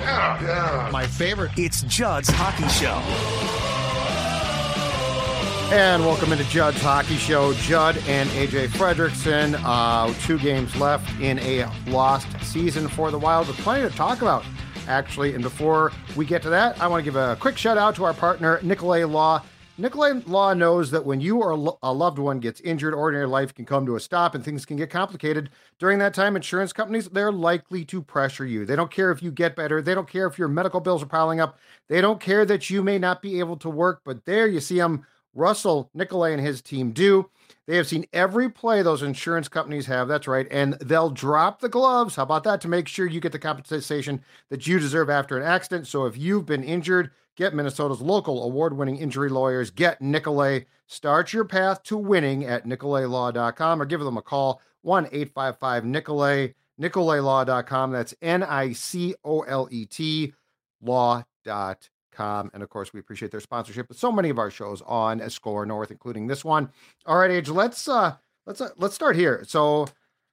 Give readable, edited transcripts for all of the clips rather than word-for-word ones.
Yeah. My favorite. It's Judd's Hockey Show. And welcome into Judd's Hockey Show. Judd and AJ Fredrickson. 2 games left in a lost season for the Wild. With plenty to talk about, actually. And before we get to that, I want to give a quick shout out to our partner, Nicolay Law. Nicolay Law knows that when you or a loved one gets injured, ordinary life can come to a stop and things can get complicated. During that time, insurance companies, they're likely to pressure you. They don't care if you get better. They don't care if your medical bills are piling up. They don't care that you may not be able to work. But there you see them. Russell Nicolay and his team do. They have seen every play those insurance companies have. That's right. And they'll drop the gloves. How about that? To make sure you get the compensation that you deserve after an accident. So if you've been injured, get Minnesota's local award-winning injury lawyers. Get Nicolay. Start your path to winning at nicolaylaw.com or give them a call, 1-855-NICOLAY, nicolaylaw.com. That's NICOLET law.com. And of course, we appreciate their sponsorship with so many of our shows on Score North, including this one. All right, Age, let's start here. So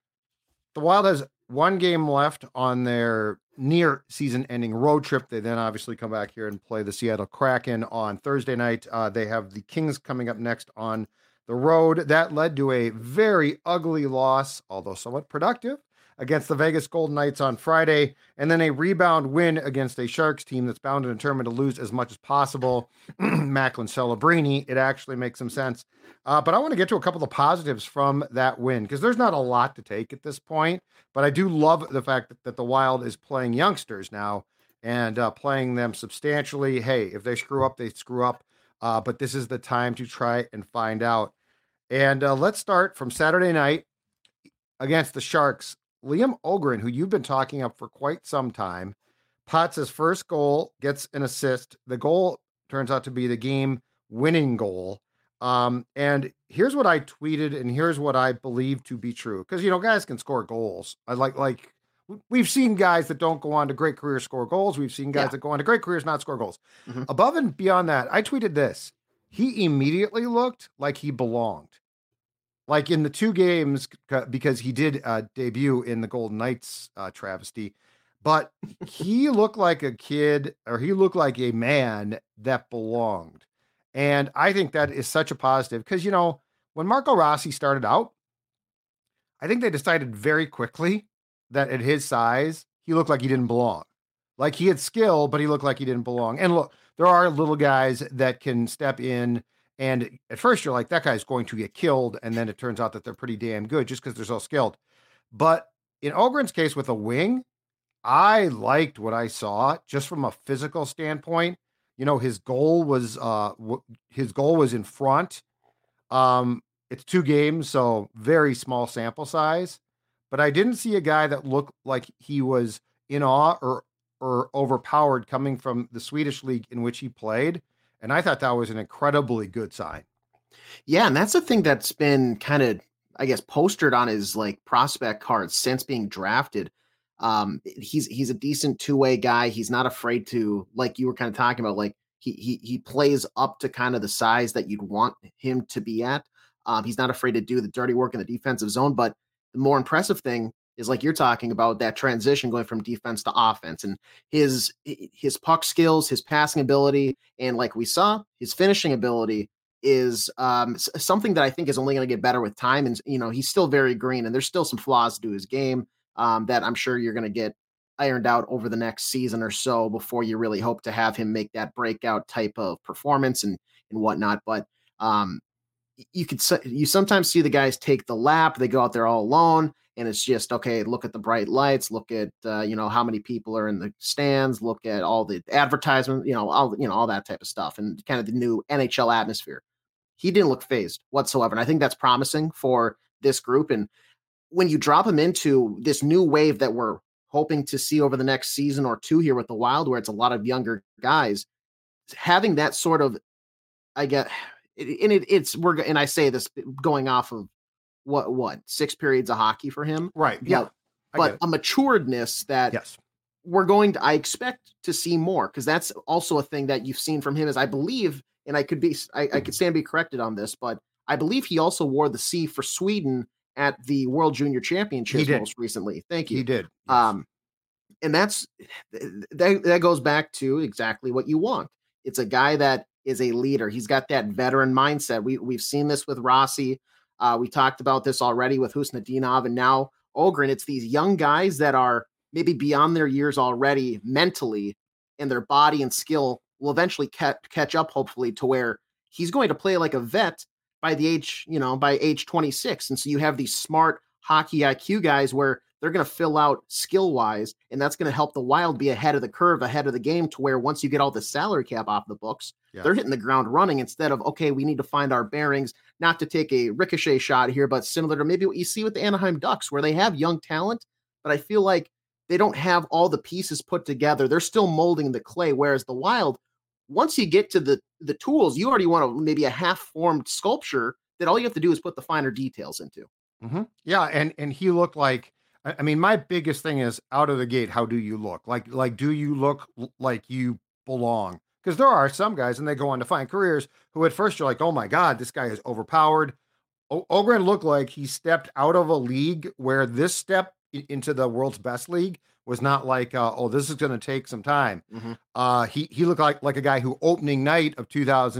the Wild has 1 game left on their near season-ending road trip. They then obviously come back here and play the Seattle Kraken on Thursday night. They have the Kings coming up next on the road. That led to a very ugly loss, although somewhat productive, against the Vegas Golden Knights on Friday, and then a rebound win against a Sharks team that's bound and determined to lose as much as possible. Macklin Celebrini, it actually makes some sense. But I want to get to a couple of positives from that win, because there's not a lot to take at this point, but I do love the fact that the Wild is playing youngsters now and playing them substantially. Hey, if they screw up, they screw up, but this is the time to try and find out. And let's start from Saturday night against the Sharks. Liam Öhgren, who you've been talking up for quite some time, pots his first goal, gets an assist. The goal turns out to be the game-winning goal. And here's what I tweeted, and here's what I believe to be true. Because, guys can score goals. We've seen guys that don't go on to great careers score goals. We've seen guys that go on to great careers not score goals. Mm-hmm. Above and beyond that, I tweeted this. He immediately looked like he belonged. Like in the 2 games, because he did debut in the Golden Knights travesty, but he looked like a kid, or he looked like a man that belonged. And I think that is such a positive because, when Marco Rossi started out, I think they decided very quickly that at his size, he looked like he didn't belong. Like he had skill, but he looked like he didn't belong. And look, there are little guys that can step in. And at first you're like, that guy's going to get killed. And then it turns out that they're pretty damn good just because they're so skilled. But in Öhgren's case with a wing, I liked what I saw just from a physical standpoint. His goal was in front. It's 2 games, so very small sample size. But I didn't see a guy that looked like he was in awe or overpowered coming from the Swedish league in which he played. And I thought that was an incredibly good sign. Yeah, and that's the thing that's been kind of, I guess, postered on his prospect card since being drafted. He's a decent 2-way guy. He's not afraid to, like you were kind of talking about, he plays up to kind of the size that you'd want him to be at. He's not afraid to do the dirty work in the defensive zone. But the more impressive thing is, like you're talking about, that transition going from defense to offense, and his puck skills, his passing ability, and like we saw, his finishing ability is something that I think is only going to get better with time. And, he's still very green, and there's still some flaws to his game that I'm sure you're going to get ironed out over the next season or so before you really hope to have him make that breakout type of performance and whatnot. But you sometimes see the guys take the lap, they go out there all alone, and it's just, okay, look at the bright lights, look at, how many people are in the stands, look at all the advertisement, all that type of stuff, and kind of the new NHL atmosphere. He didn't look phased whatsoever. And I think that's promising for this group. And when you drop him into this new wave that we're hoping to see over the next season or 2 here with the Wild, where it's a lot of younger guys, having that sort of, I get, and I say this going off of what 6 periods of hockey for him, right? Yeah, but a maturedness that I expect to see more, because that's also a thing that you've seen from him. Is I believe, and I could stand to be corrected on this, but I believe he also wore the C for Sweden at the World Junior Championships most recently. Thank you. He did. Yes. And that goes back to exactly what you want. It's a guy that is a leader. He's got that veteran mindset. We've seen this with Rossi. We talked about this already with Husnudinov and now Ogren. It's these young guys that are maybe beyond their years already mentally, and their body and skill will eventually catch up, hopefully, to where he's going to play like a vet by age 26. And so you have these smart hockey IQ guys where they're going to fill out skill wise, and that's going to help the Wild be ahead of the curve, ahead of the game, to where once you get all the salary cap off the books, they're hitting the ground running instead of, okay, we need to find our bearings, not to take a ricochet shot here, but similar to maybe what you see with the Anaheim Ducks, where they have young talent, but I feel like they don't have all the pieces put together. They're still molding the clay, whereas the Wild, once you get to the tools, you already want maybe a half-formed sculpture that all you have to do is put the finer details into. Mm-hmm. Yeah, and he looked like, I mean, my biggest thing is out of the gate, how do you look? Like do you look like you belong? Because there are some guys, and they go on to find careers, who at first you're like, oh my God, this guy is overpowered. Ogren looked like he stepped out of a league where this step into the world's best league was not like, this is going to take some time. Mm-hmm. He looked like a guy who opening night of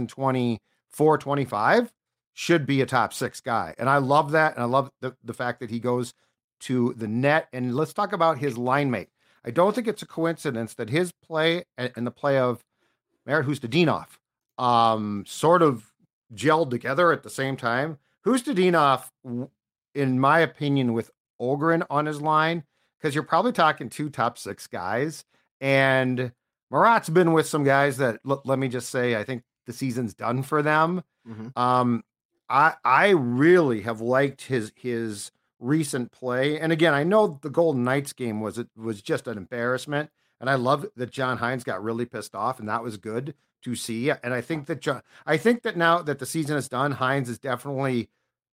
2024-25 should be a top 6 guy. And I love that. And I love the fact that he goes to the net. And let's talk about his line mate. I don't think it's a coincidence that his play and the play of Marat Hustadinov sort of gelled together at the same time. Hustadinov, in my opinion, with Ogren on his line, because you're probably talking 2 top 6 guys. And Marat's been with some guys that, let me just say, I think the season's done for them. Mm-hmm. I really have liked his recent play. And again, I know the Golden Knights game was just an embarrassment. And I love that John Hynes got really pissed off, and that was good to see. And I think that now that the season is done, Hynes is definitely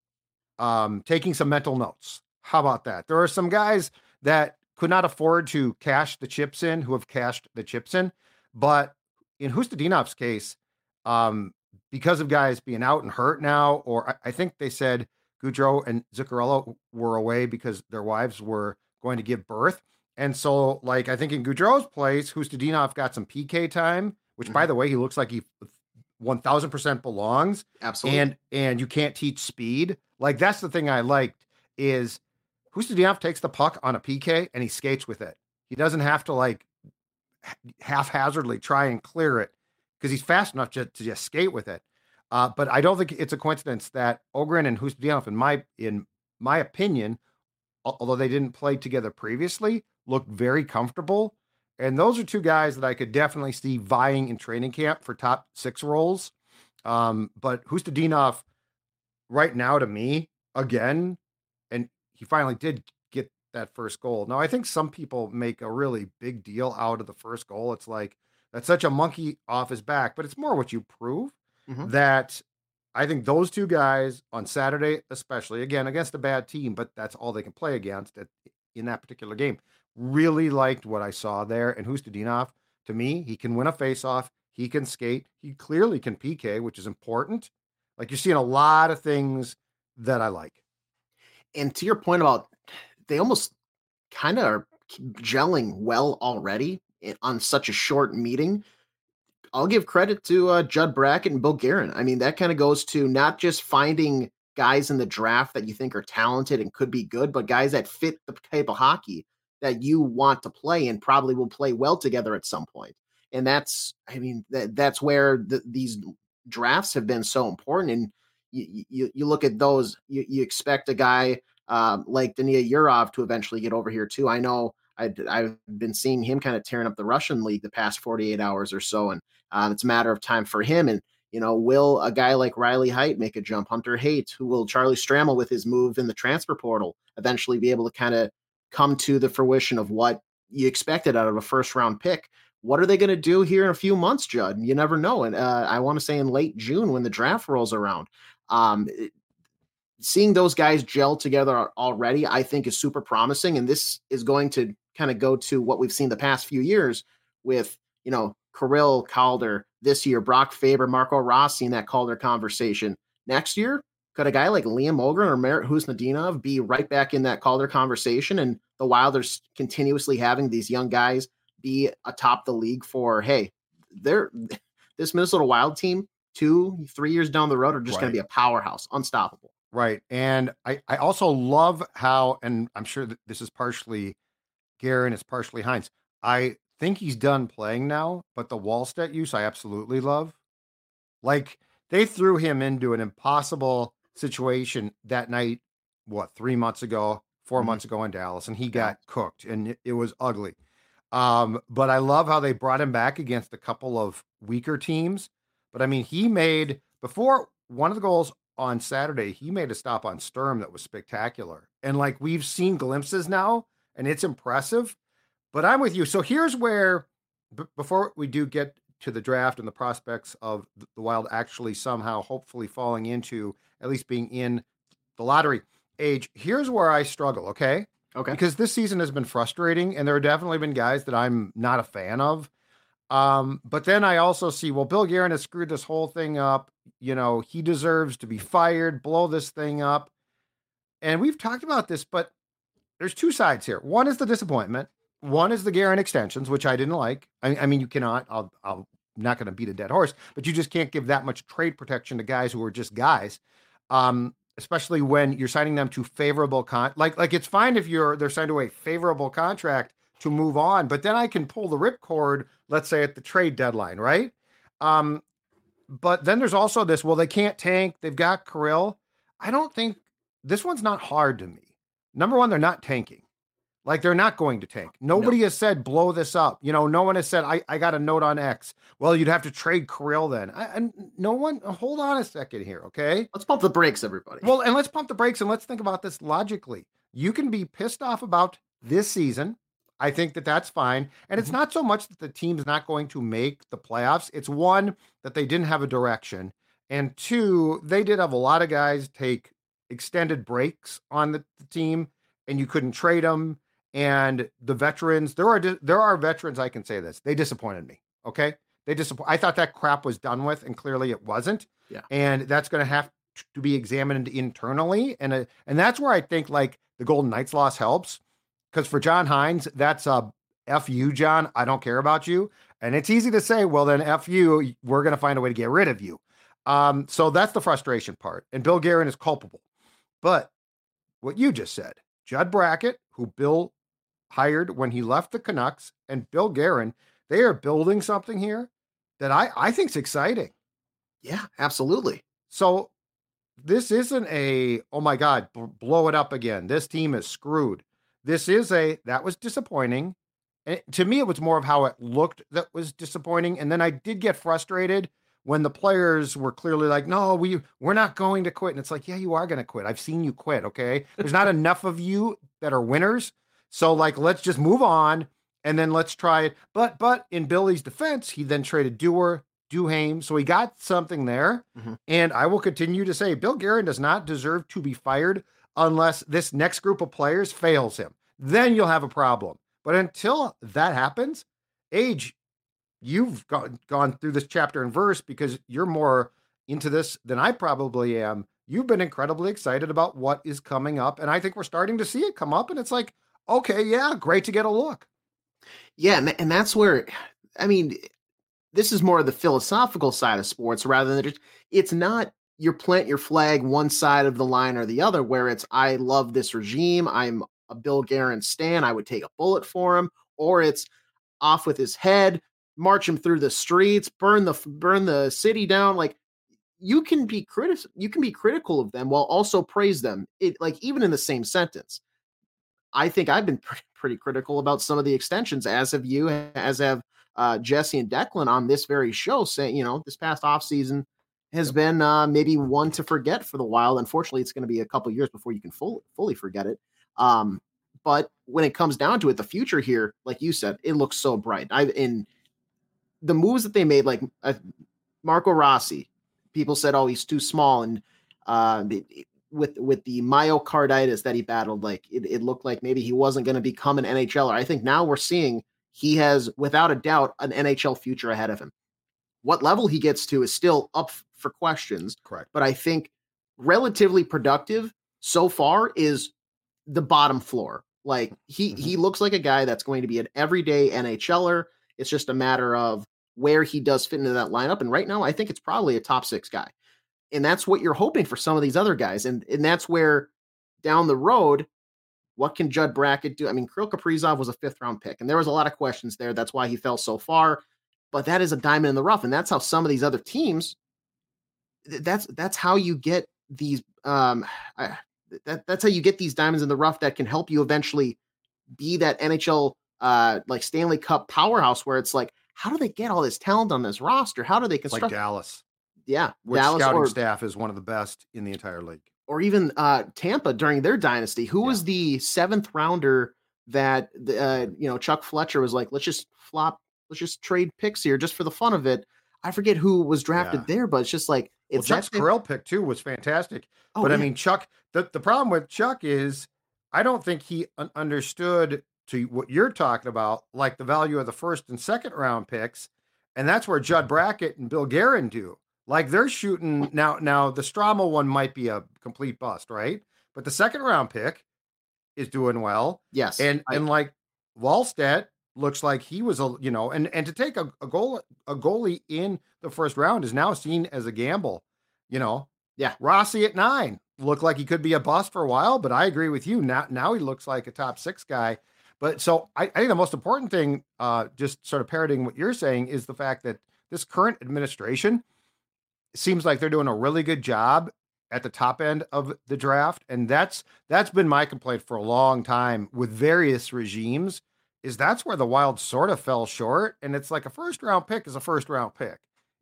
taking some mental notes. How about that? There are some guys that could not afford to cash the chips in who have cashed the chips in. But in Hustadinov's case, because of guys being out and hurt now, or I think they said Gaudreau and Zuccarello were away because their wives were going to give birth. And so, like, I think in Gaudreau's place, Hustadinov got some PK time, which, by the way, he looks like he 1,000% belongs. Absolutely. And you can't teach speed. Like, that's the thing I liked is Hustadinov takes the puck on a PK and he skates with it. He doesn't have to, like, haphazardly try and clear it because he's fast enough to just skate with it. But I don't think it's a coincidence that Ogren and Hustadinov, in my opinion, although they didn't play together previously, look very comfortable. And those are 2 guys that I could definitely see vying in training camp for top 6 roles. But Hustadinov right now, to me, again, and he finally did get that first goal. Now, I think some people make a really big deal out of the first goal. It's like, that's such a monkey off his back, but it's more what you prove. Mm-hmm. That I think those 2 guys on Saturday, especially, again, against a bad team, but that's all they can play against in that particular game, really liked what I saw there. And Hustadinov, to me, he can win a faceoff. He can skate. He clearly can PK, which is important. Like, you're seeing a lot of things that I like. And to your point about they almost kind of are gelling well already on such a short meeting, I'll give credit to Judd Brackett and Bill Guerin. I mean, that kind of goes to not just finding guys in the draft that you think are talented and could be good, but guys that fit the type of hockey that you want to play and probably will play well together at some point. And that's where these drafts have been so important. And you look at those, you expect a guy like Dania Yurov to eventually get over here too. I know I've been seeing him kind of tearing up the Russian league the past 48 hours or so. And it's a matter of time for him. And, will a guy like Riley Heidt make a jump? Hunter Haight, who will Charlie Stramel with his move in the transfer portal eventually be able to kind of come to the fruition of what you expected out of a first round pick? What are they going to do here in a few months, Judd? You never know. And I want to say in late June when the draft rolls around, seeing those guys gel together already, I think is super promising. And this is going to kind of go to what we've seen the past few years with, Kirill, Calder, this year, Brock Faber, Marco Rossi in that Calder conversation. Next year, Could a guy like Liam Ogren or Merit Husnudinov be right back in that Calder conversation? And the Wild are continuously having these young guys be atop the league for, hey, they're this Minnesota Wild team 2-3 years down the road are just going to be a powerhouse, unstoppable. Right. And I also love how, and I'm sure that this is partially Guerin, it's partially Hines. I think he's done playing now, but the Wallstedt use I absolutely love. Like, they threw him into an impossible situation that night, 3 months ago, 4 months ago in Dallas, and he got cooked, and it was ugly. But I love how they brought him back against a couple of weaker teams. But I mean, he made, before one of the goals on Saturday, he made a stop on Sturm that was spectacular. And like, we've seen glimpses now, and it's impressive. But I'm with you. So here's where, before we do get to the draft and the prospects of the Wild actually somehow hopefully falling into at least being in the lottery age, here's where I struggle, okay? Because this season has been frustrating, and there have definitely been guys that I'm not a fan of. But then I also see, well, Bill Guerin has screwed this whole thing up. You know, he deserves to be fired, blow this thing up. And we've talked about this, but there's two sides here. One is the disappointment. One is the Guerin extensions, which I didn't like. I mean, you cannot, I'm not going to beat a dead horse, but you just can't give that much trade protection to guys who are just guys. Especially when you're signing them to favorable like it's fine if they're signed to a favorable contract to move on, but then I can pull the ripcord, let's say at the trade deadline, right? But then there's also this, well, they can't tank. They've got Kirill. I don't think this one's not hard to me. Number one, they're not tanking. Like, they're not going to tank. Nobody has said, blow this up. You know, no one has said, I got a note on X. Well, you'd have to trade Kirill then. And no one, hold on a second here, okay? Let's pump the brakes, everybody. Well, and let's pump the brakes, and let's think about this logically. You can be pissed off about this season. I think that that's fine. And it's not so much that the team's not going to make the playoffs. It's one, that they didn't have a direction. And two, they did have a lot of guys take extended breaks on the team, and you couldn't trade them. And the veterans, there are veterans, I can say this, they disappointed me, okay? I thought that crap was done with, and clearly it wasn't. Yeah. And that's going to have to be examined internally. And that's where I think, like, the Golden Knights loss helps. Because for John Hines, that's a F you, John. I don't care about you. And it's easy to say, well, then F you, we're going to find a way to get rid of you. So that's the frustration part. And Bill Guerin is culpable. But what you just said, Judd Brackett, who Bill hired when he left the Canucks, and Bill Guerin, they are building something here that I think is exciting. Yeah, absolutely. So this isn't oh my God, blow it up again. This team is screwed. This is that was disappointing. And to me, it was more of how it looked that was disappointing. And then I did get frustrated when the players were clearly like, no, we're not going to quit. And it's like, yeah, you are going to quit. I've seen you quit, okay? There's not enough of you that are winners. So, like, let's just move on, and then let's try it. But in Billy's defense, he then traded Duhaime, so he got something there. Mm-hmm. And I will continue to say, Bill Guerin does not deserve to be fired unless this next group of players fails him. Then you'll have a problem. But until that happens, Age, you've gone through this chapter and verse because you're more into this than I probably am. You've been incredibly excited about what is coming up, and I think we're starting to see it come up, and it's like, okay, yeah, great to get a look. Yeah, and that's where, I mean, this is more of the philosophical side of sports rather than it's not you plant your flag one side of the line or the other, where it's, I love this regime, I'm a Bill Guerin stan, I would take a bullet for him, or it's off with his head, march him through the streets, burn the city down. Like, you can be critical of them while also praise them. Like, even in the same sentence. I think I've been pretty critical about some of the extensions, as have you, as have Jesse and Declan on this very show, saying, you know, this past offseason has been maybe one to forget for the Wild. Unfortunately, it's going to be a couple years before you can fully forget it. But when it comes down to it, the future here, like you said, it looks so bright. In the moves that they made, like Marco Rossi, people said, oh, he's too small. And with the myocarditis that he battled, like it looked like maybe he wasn't going to become an NHLer. I think now we're seeing he has, without a doubt, an NHL future ahead of him. What level he gets to is still up for questions. Correct. But I think relatively productive so far is the bottom floor. Like he looks like a guy that's going to be an everyday NHLer. It's just a matter of where he does fit into that lineup. And right now, I think it's probably a top 6 guy. And that's what you're hoping for some of these other guys. And that's where down the road, what can Judd Brackett do? I mean, Kirill Kaprizov was a 5th round pick, and there was a lot of questions there. That's why he fell so far. But that is a diamond in the rough, and that's how some of these other teams. That's how you get these. That's how you get these diamonds in the rough that can help you eventually be that NHL like Stanley Cup powerhouse. Where it's like, how do they get all this talent on this roster? How do they construct? Like Dallas. Yeah, which Dallas scouting staff is one of the best in the entire league. Or even Tampa during their dynasty. Who was the 7th rounder that Chuck Fletcher was like, let's just trade picks here just for the fun of it. I forget who was drafted there, but it's just like Chuck's Kirill pick too was fantastic. I mean, Chuck, the problem with Chuck is I don't think he understood to what you're talking about, like the value of the 1st and 2nd round picks, and that's where Judd Brackett and Bill Guerin do. Like they're shooting now the Strama one might be a complete bust, right? But the 2nd round pick is doing well. Yes. And like Wallstedt looks like he was and to take a goalie in the 1st round is now seen as a gamble, Yeah. Rossi at 9 looked like he could be a bust for a while, but I agree with you. Now he looks like a top 6 guy. But so I think the most important thing, just sort of parroting what you're saying, is the fact that this current administration seems like they're doing a really good job at the top end of the draft. And that's been my complaint for a long time with various regimes, is that's where the Wild sort of fell short. And it's like a 1st round pick is a 1st round pick.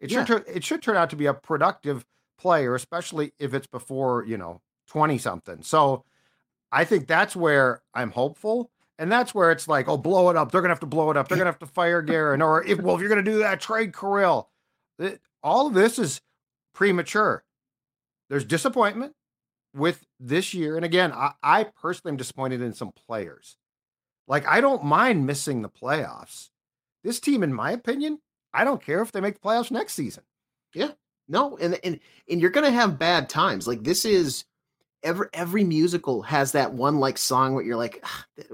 It should turn out to be a productive player, especially if it's before, 20 something. So I think that's where I'm hopeful. And that's where it's like, oh, blow it up. They're going to have to blow it up. They're going to have to fire Guerin. Or if you're going to do that, trade Kirill. All of this is premature. There's disappointment with this year. And again, I personally am disappointed in some players. Like, I don't mind missing the playoffs. This team, in my opinion, I don't care if they make the playoffs next season. Yeah. No, and you're going to have bad times. Like, this is every musical has that one like song where you're like,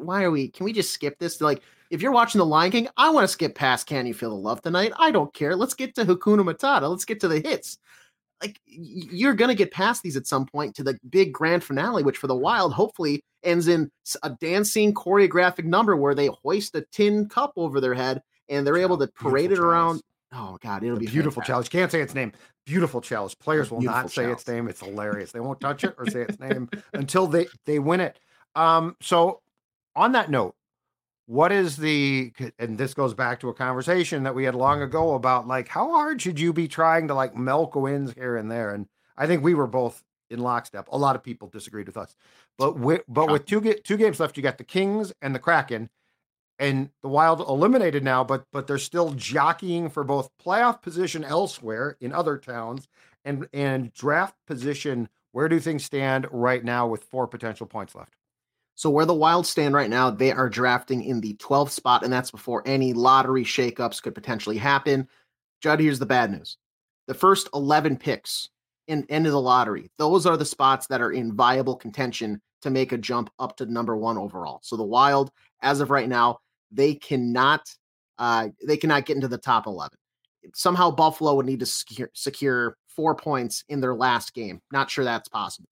can we just skip this? Like, if you're watching The Lion King, I want to skip past Can You Feel the Love Tonight? I don't care. Let's get to Hakuna Matata. Let's get to the hits. Like, you're going to get past these at some point to the big grand finale, which for the Wild hopefully ends in a dancing choreographic number where they hoist a tin cup over their head and they're able to parade it around. Oh God, it'll be beautiful fantastic. challenge. Can't say its name. Beautiful challenge. Players will not say its name. It's hilarious. They won't touch it or say its name until they win it. So on that note, what is and this goes back to a conversation that we had long ago about like, how hard should you be trying to like milk wins here and there? And I think we were both in lockstep. A lot of people disagreed with us, but with two games left, you got the Kings and the Kraken, and the Wild eliminated now, but they're still jockeying for both playoff position elsewhere in other towns and draft position. Where do things stand right now with 4 potential points left? So where the Wild stand right now, they are drafting in the 12th spot, and that's before any lottery shakeups could potentially happen. Judd, here's the bad news. The first 11 picks into the lottery, those are the spots that are in viable contention to make a jump up to number 1 overall. So the Wild, as of right now, they cannot get into the top 11. Somehow Buffalo would need to secure 4 points in their last game. Not sure that's possible.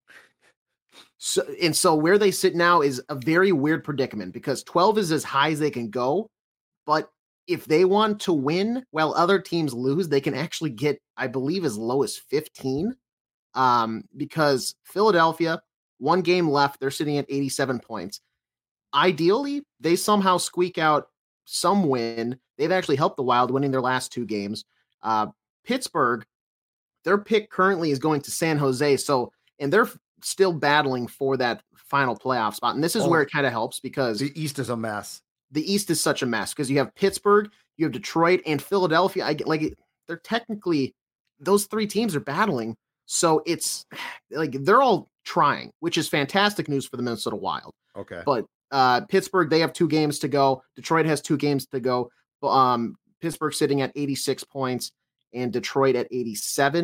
So where they sit now is a very weird predicament because 12 is as high as they can go. But if they want to win while other teams lose, they can actually get, I believe, as low as 15. Because Philadelphia, 1 game left, they're sitting at 87 points. Ideally, they somehow squeak out some win. They've actually helped the Wild winning their last 2 games. Pittsburgh, their pick currently is going to San Jose. And they're still battling for that final playoff spot. And this is where it kind of helps because the East is a mess. The East is such a mess because you have Pittsburgh, you have Detroit, and Philadelphia. They're technically, those 3 teams are battling. So it's like they're all trying, which is fantastic news for the Minnesota Wild. Okay. But Pittsburgh, they have 2 games to go. Detroit has 2 games to go. Pittsburgh sitting at 86 points and Detroit at 87.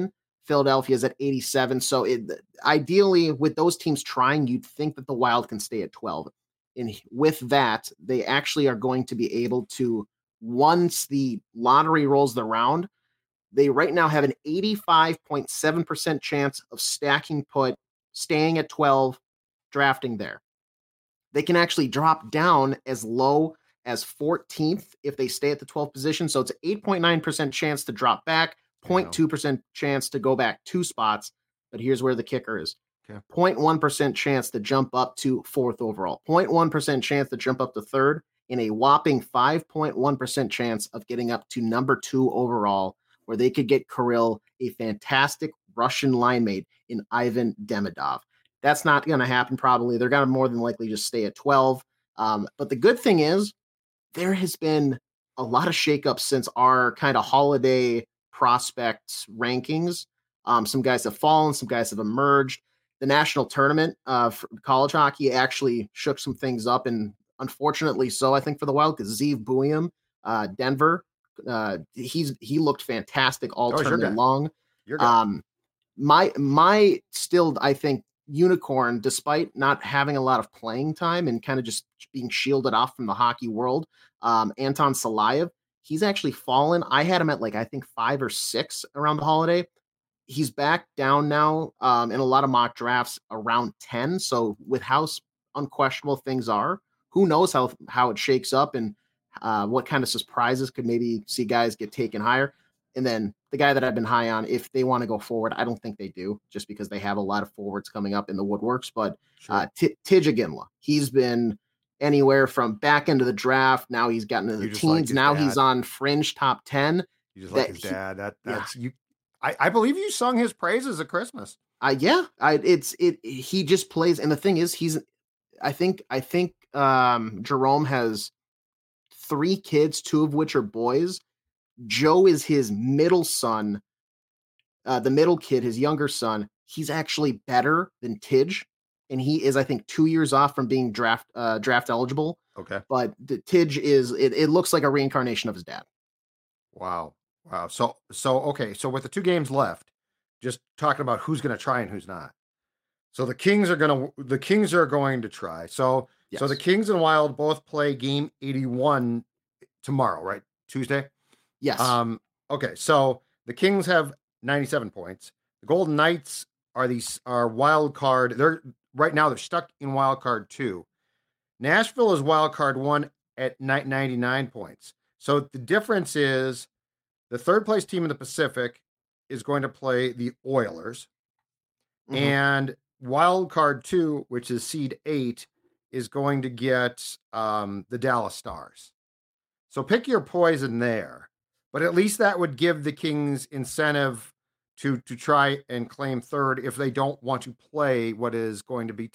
Philadelphia's at 87. So ideally, with those teams trying, you'd think that the Wild can stay at 12. And with that, they actually are going to be able to, once the lottery rolls the round, they right now have an 85.7% chance of staying at 12, drafting there. They can actually drop down as low as 14th if they stay at the 12th position. So it's an 8.9% chance to drop back, 0.2% chance to go back 2 spots. But here's where the kicker is. Okay. 0.1% chance to jump up to 4th overall, 0.1% chance to jump up to 3rd, and a whopping 5.1% chance of getting up to number 2 overall, where they could get Kirill, a fantastic Russian line mate in Ivan Demidov. That's not going to happen probably. They're going to more than likely just stay at 12. But the good thing is there has been a lot of shakeups since our kind of holiday prospects rankings. Some guys have fallen, some guys have emerged. The national tournament for college hockey actually shook some things up, and unfortunately so, I think, for the Wild, because Zeev Buium, Denver, he looked fantastic all tournament long. My still, I think, unicorn, despite not having a lot of playing time and kind of just being shielded off from the hockey world, Anton Salayev, he's actually fallen. I had him at I think 5 or 6 around the holiday. He's back down now in a lot of mock drafts around 10. So with how unquestionable things are, who knows how it shakes up and what kind of surprises could maybe see guys get taken higher. And then the guy that I've been high on, if they want to go forward, I don't think they do, just because they have a lot of forwards coming up in the woodworks. But Tij Iginla, he's been anywhere from back into the draft. Now he's gotten into the teens. Now he's on fringe top 10. You just like his dad. That's you. I believe you sung his praises at Christmas. He just plays. And the thing is, I think Jerome has 3 kids, 2 of which are boys. Joe is his middle son. The middle kid, his younger son, he's actually better than Tij. And he is, I think, 2 years off from being draft eligible. Okay. But the Tij is, it looks like a reincarnation of his dad. Wow. So okay. So with the 2 games left, just talking about who's going to try and who's not. So the Kings are going to try. So yes. So the Kings and Wild both play game 81 tomorrow, right? Tuesday? Yes. Okay. So the Kings have 97 points. The Golden Knights are wild card. They're stuck in wild card 2. Nashville is wild card 1 at 99 points. So the difference is the 3rd place team in the Pacific is going to play the Oilers. Mm-hmm. And wild card 2, which is seed 8, is going to get the Dallas Stars. So pick your poison there. But at least that would give the Kings incentive to try and claim 3rd if they don't want to play what is going to be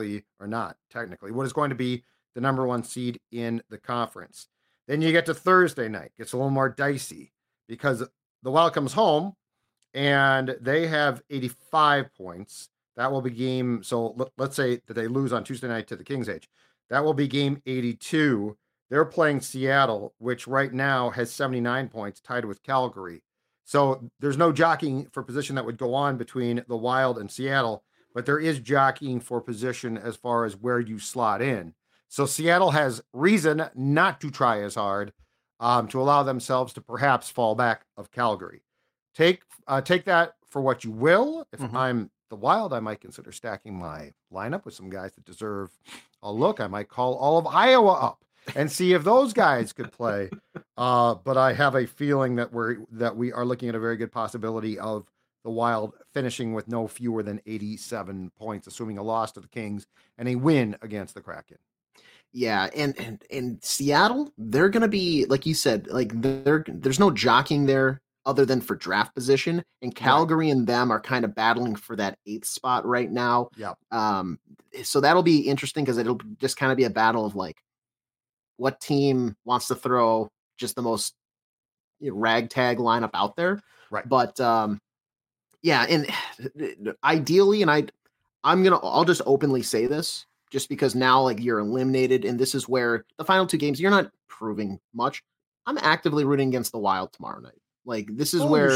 what is going to be the number 1 seed in the conference. Then you get to Thursday night. It's a little more dicey because the Wild comes home and they have 85 points. That will be game. So let's say that they lose on Tuesday night to the Kings Age. That will be game 82. They're playing Seattle, which right now has 79 points, tied with Calgary. So there's no jockeying for position that would go on between the Wild and Seattle, but there is jockeying for position as far as where you slot in. So Seattle has reason not to try as hard to allow themselves to perhaps fall back of Calgary. Take that for what you will. If I'm the Wild, I might consider stacking my lineup with some guys that deserve a look. I might call all of Iowa up and see if those guys could play. But I have a feeling that we are looking at a very good possibility of the Wild finishing with no fewer than 87 points, assuming a loss to the Kings and a win against the Kraken. Yeah, and Seattle, they're going to be, like you said, there's no jockeying there other than for draft position, and Calgary and them are kind of battling for that 8th spot right now. Yeah. So that'll be interesting because it'll just kind of be a battle of what team wants to throw just the most ragtag lineup out there. Right. But yeah, and ideally, and I'll just openly say this, just because now you're eliminated, and this is where the final 2 games you're not proving much. I'm actively rooting against the Wild tomorrow night. This is where you should.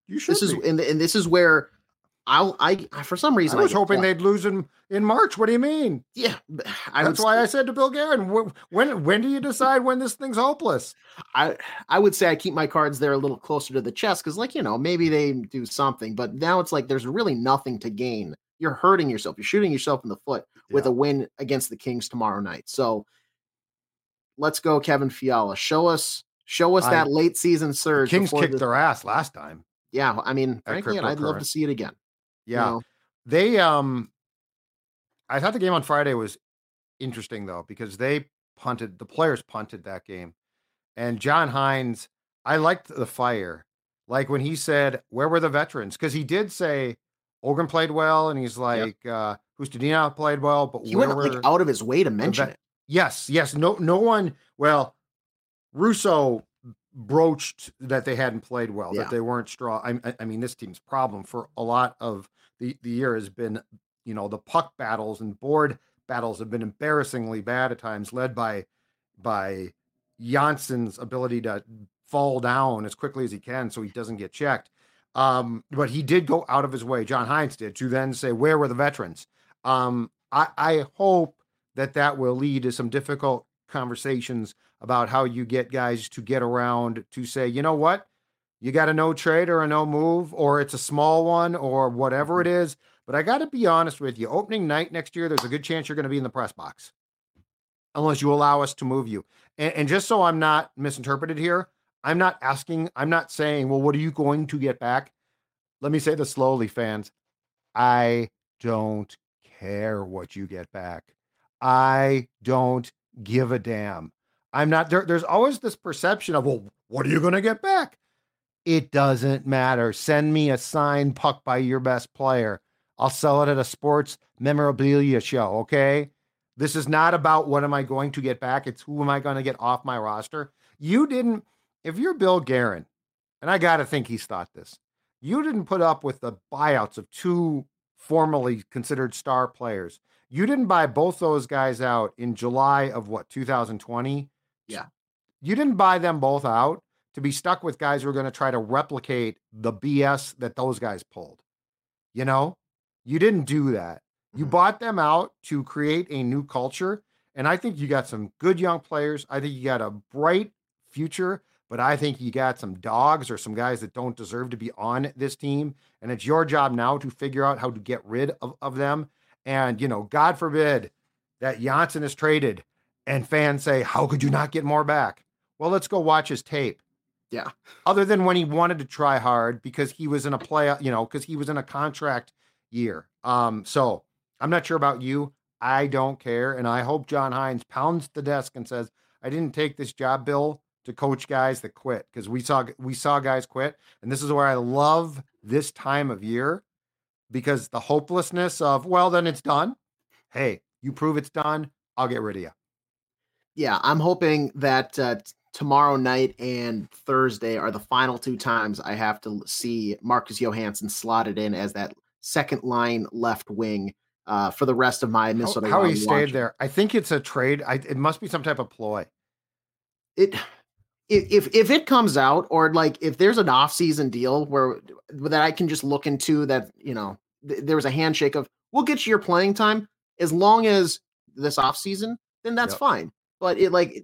You should be. And this is where I for some reason I was hoping they'd lose in March. What do you mean? Yeah, that's why I said to Bill Guerin, when do you decide when this thing's hopeless? I would say I keep my cards there a little closer to the chest because, like, maybe they do something, but now it's like there's really nothing to gain. You're hurting yourself. You're shooting yourself in the foot with a win against the Kings tomorrow night. So let's go, Kevin Fiala. Show us that late season surge. The Kings kicked their ass last time. Yeah, I mean, frankly, I'd love to see it again. Yeah, they I thought the game on Friday was interesting though because the players punted that game, and John Hines, I liked the fire, like when he said, "Where were the veterans?" Because he did say Ogren played well, and he's like, Hustadina played well, but he went out of his way to mention it. Yes, no one. Well, Russo broached that they hadn't played well, that they weren't strong. I mean, this team's problem for a lot of the year has been, the puck battles and board battles have been embarrassingly bad at times, led by Janssen's ability to fall down as quickly as he can so he doesn't get checked. But he did go out of his way, John Hines did, to then say, where were the veterans? I hope that will lead to some difficult conversations about how you get guys to get around to say, you know what, you got a no trade or a no move, or it's a small one or whatever it is. But I got to be honest with you, opening night next year, there's a good chance you're going to be in the press box unless you allow us to move you. And just so I'm not misinterpreted here, I'm not saying, well, what are you going to get back? Let me say this slowly, fans. I don't care what you get back. I don't give a damn. I'm not there. There's always this perception of, well, what are you going to get back? It doesn't matter. Send me a signed puck by your best player. I'll sell it at a sports memorabilia show. Okay. This is not about what am I going to get back. It's who am I going to get off my roster? If you're Bill Guerin, and I got to think he's thought this, you didn't put up with the buyouts of two formerly considered star players. You didn't buy both those guys out in July of 2020? Yeah. You didn't buy them both out to be stuck with guys who are going to try to replicate the BS that those guys pulled. You didn't do that. You bought them out to create a new culture. And I think you got some good young players. I think you got a bright future, but I think you got some dogs or some guys that don't deserve to be on this team. And it's your job now to figure out how to get rid of them. And, God forbid that Janssen is traded and fans say, how could you not get more back? Well, let's go watch his tape. Yeah. Other than when he wanted to try hard because he was in a because he was in a contract year. So I'm not sure about you. I don't care. And I hope John Hines pounds the desk and says, I didn't take this job, Bill, to coach guys that quit, because we saw guys quit. And this is where I love this time of year, because the hopelessness of, well, then it's done. Hey, you prove it's done, I'll get rid of you. Yeah, I'm hoping that tomorrow night and Thursday are the final two times I have to see Marcus Johansson slotted in as that second line left wing for the rest of my Minnesota. How he stayed there. I think it's a trade. It must be some type of ploy. If it comes out, or like if there's an off-season deal where that I can just look into, that there was a handshake of, we'll get you your playing time as long as this off-season, then that's fine. But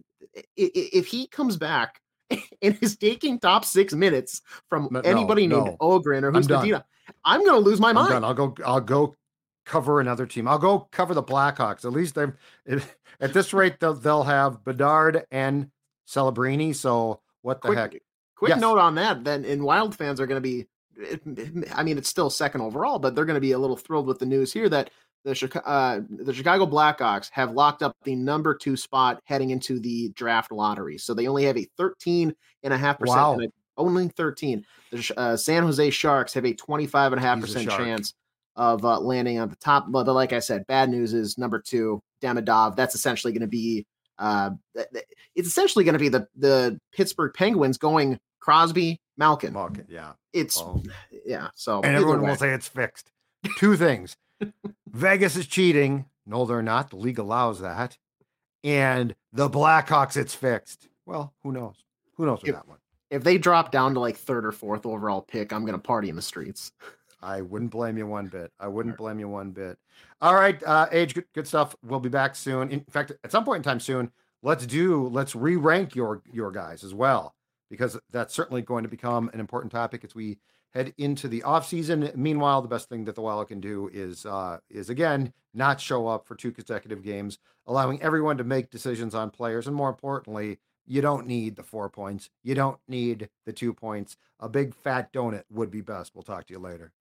if he comes back and is taking top 6 minutes from anybody named Ogren or Hustadina, I'm going to lose my mind. I'll go cover another team. I'll go cover the Blackhawks. At least at this rate, they'll have Bedard and Celebrini. So what the heck? Quick note on that. Then, and Wild fans are going to be, I mean, it's still second overall, but they're going to be a little thrilled with the news here that the Chicago Blackhawks have locked up the number 2 spot heading into the draft lottery. So they only have a 13.5%. Wow. Only 13. The San Jose Sharks have a 25.5% chance of landing on the top. But like I said, bad news is number 2, Demidov. That's essentially going to be it's essentially going to be the Pittsburgh Penguins going Crosby, Malkin. Yeah. So and everyone will say it's fixed. 2 things. Vegas is cheating. No, they're not. The league allows that. And the Blackhawks, it's fixed. Well, who knows? Who knows with that one? if they drop down to like third or fourth overall pick, I'm gonna party in the streets. I wouldn't blame you one bit. I wouldn't blame you one bit. All right, Age, good stuff. We'll be back soon. In fact, at some point in time soon, let's re-rank your guys as well, because that's certainly going to become an important topic as we head into the off season. Meanwhile, the best thing that the Wild can do is again not show up for 2 consecutive games, allowing everyone to make decisions on players, and more importantly, you don't need the 4 points. You don't need the 2 points. A big fat donut would be best. We'll talk to you later.